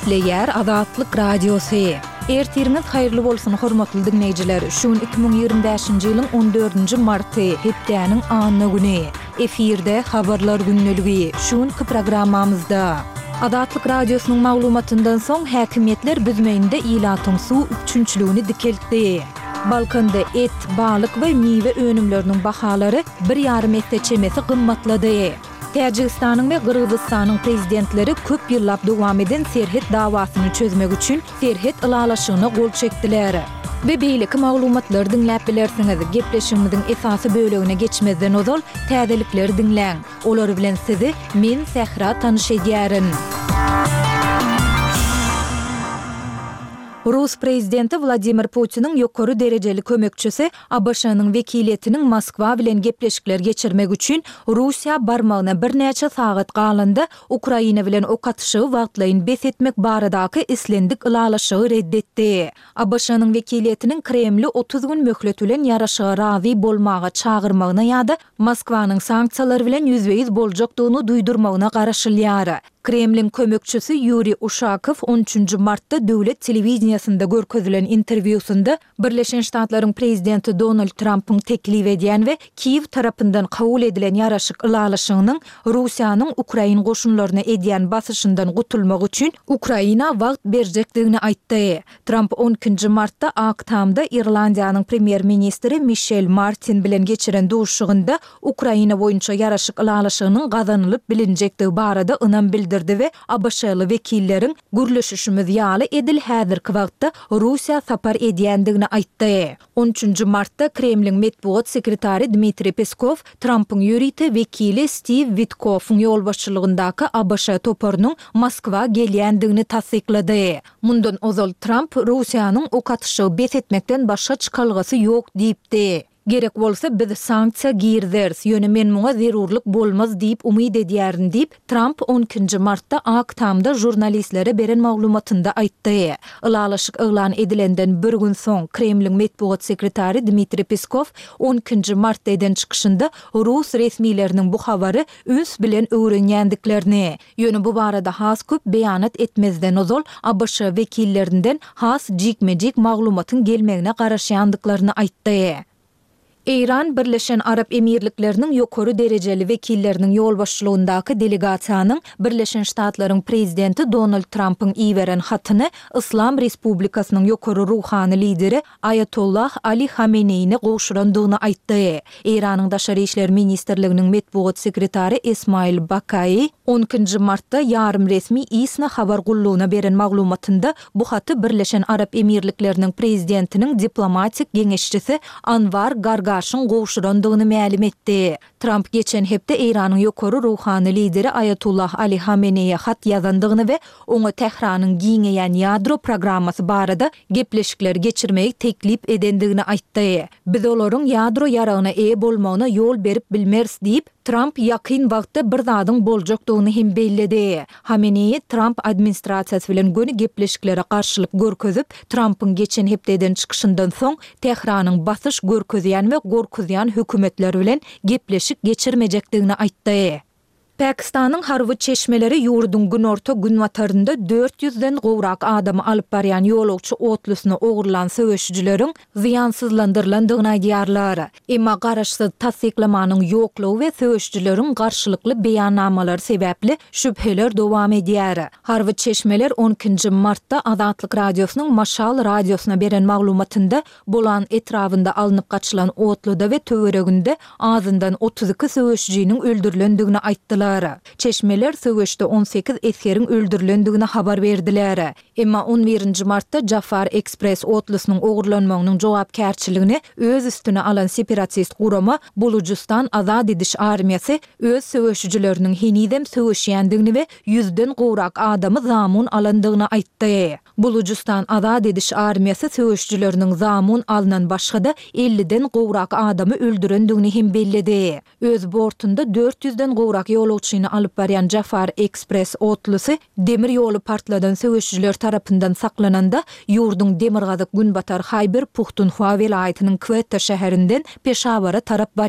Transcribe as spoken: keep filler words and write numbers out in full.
Gepleyer Azatlyk Radiosu. Ertiriniz hayırlı bolsun hormatly dinleyijiler. Şuun iki bin ýygrimi beşinji ýylyň on dördünji marty hepdäniň anyny güni. Efirde habarlar günneligi. Şuunky programmamyzda Azatlyk Radiosynyň maglumatyndan soň häkimetler büzmeýinde ilatyň suw üçünçlüğini dikeltdi. Balkonda et, balyk we miwe önümleriniň bahalary bir ýarym ette çemesi gymmatlady. Täjikistanyň we Gyrgyzstanyň prezidentleri köp ýyllap dowam eden serhet dawasyny çözmek üçin serhet ylalaşygyna gol çekdiler. Ve beýleki maglumatlar dinläp bilersiňiz. Gepleşigimiziň esasy bölegine geçmezden ozal täzelikleri dinläň. Olar bilen sizi men Sehra tanyşedýärin. Rus prezidenti Vladimir Putin'in ýokary derejeli kömekçisi A B Ş'nyň wekiliýetiniň Moskwa bilen gepleşikler geçirmek üçin Russiýa barmagyna bir näçe sagat galanda Ukraina bilen okatyşy wagtlaýyn bes etmek baradaky islendik ylalaşygy reddetdi. A B Ş'nyň wekiliýetiniň Kremli otuz gün möhlet bilen ýaraşyga razy bolmaga çagyrmagyna ýa-da Moskwanyň sanksiýalar bilen yüzde yüz boljakdygyny duýdurmagyna garaşylýar. Kremlin kömekçisi Yuri Ushakov on üçünji martda döwlet telewiziýasynda görkezilen interwýusynda Birleşen Ştatlaryň prezidenti Donald Trump'yň teklip edýän we Kiýew tarapyndan kabul edilen ýaraşyk ylalaşygynyň Russiýanyň Ukraina goşunlaryna edýän basyşyndan gutulmak üçin Ukraina wagt berjekdigini aýtdy. Trump on ikinji martda Aktamda Irlandiýanyň premier ministri Michel Martin bilen geçiren duşugynda Ukraina boýunça ýaraşyk ylalaşygynyň gazanylyp bilinjektigi barada ynam bildirdi. ve A B Ş'ly wekillerin gürleşişimiz ýaly edil häzirki wagtda Russiýa sapar edýändigini aýtdy. on üçünji martda Kremlin medpuat sekretary Dmitri Peskov Trump'yň ýörite wekili Steve Witkoff'yň ýolbaşçylygyndaky A B Ş toparynyň Moskwa gelýändigini tasdiklady. Mundan ozal Trump Russiýanyň okatyşy bes etmekden başga çykalgasy ýok diýipdi. Gerek bolsa biz sanksiýa girders, ýöne men muňa zerurlyk bolmaz diýip umyd edýärin diýip Trump on ikinji martda Aktamda jurnalistlere beren maglumatynda aýtdy. Ylalaşyk eglan edilenden bir gün soň Kremlin medpuat sekretary Dmitri Peskov on ikinji martda eden çykyşynda Rus resmiýetleriniň bu habary üns bilen öwrenýändiklerini, ýöne bu barada has köp beýanat etmezden ozal A B Ş wekillerinden has jikmejik maglumatyň gelmegine garaşýandyklaryny aýtdy. İran Birleşen Arap Emirlikleriniň ýokary derejeli wekilleriniň ýolbaşçylygyndaky delegasiýanyň Birleşen Ştatlaryň prezidenti Donald Trump'yň iýeren hatyny Islam Respublikasynyň ýokary ruhany lideri Ayatollah Ali Hameneýni gowşurandygyny aýtdy. İranyň Daşary işler ministrliginiň medpuat sekretary Esmail Bakai on ikinji martda ýarym resmi isna habar gullugyna beren maglumatynda bu haty Birleşen Arap Emirlikleriniň prezidentiniň diplomatik geňeşçisi Anwar Gargaşyň gowşurandygyny ma'lum etdi. Trump geçen hepde İranyň ýokary ruhany lideri Ayatollah Ali Hameneýe hat ýazandygyny we oňa Tehranyň giňeýän ýadro programmasy barada gepleşikler geçirmeyi teklip edendigini aýtdy. Biz olaryň ýadro ýaragyna e bolmagyna ýol berip bilmers diýip Trump ýakyn wagtda bir zadyň boljakdygyny hem bellädi. Hameneýe Trump administrasiýasy bilen göni gepleşiklere garşylyk görkezip Trump'yň geçen hepde eden çykyşyndan soň Tehranyň basyş görkezýän we gorkuzýan hökümetler bilen gepleşik geçirmejekdigini aýtdy. Pakistanyň Harward çeşmeleri ýurduň gün orta gün watarynda dört yüzden gowrak adamy alyp barýan ýolagçy otlusyny ogurlan söwüşçüleriň ziýansızlandyrlandygyny aýdýarlar. Emma garaşsyz tasdiklamanyň ýoklugy we söwüşçüleriň garşylykly beýannamalar sebäpli şüpheler dowam edýär. Harward çeşmeler on ikinji martda Azatlyk Radiosynyň Maşal radiosyna beren maglumatynda bolan etrafynda alınıp gaçylan otluda we töwereginde azyndan otuz iki söwüşçüniň öldürilendigini aýtdylar. Çeşmeler söwüşde on sekiz esgeriň öldürilendigini habar berdiler. Emma on birinji martda Jafar Express otlusynyň ogurlanmagynyň jogapkärçiligini öz üstüne alan separatist gurama Bulujistan Azad ediş armiýasy öz söwüşçüleriniň hinidem söwüşýändigini we yüzden gowrak adamy zamun alandygyny aýtdy. Bulujistan Azad ediş armiýasy söwüşçüleriniň zamun alınan başga-da elliden gowrak adamy öldürendigini hem belledi. Öz bortunda dört yüzden gowrak ýol ýolçyny alyp barýan Jafar Express otlusy demir ýoly partladan söwüşçüler tarapyndan saklananda ýurduň Demirgazyk Günbatar Hayber Puxtunhwa welaýatynyň Quetta şäherinden Peşawara tarap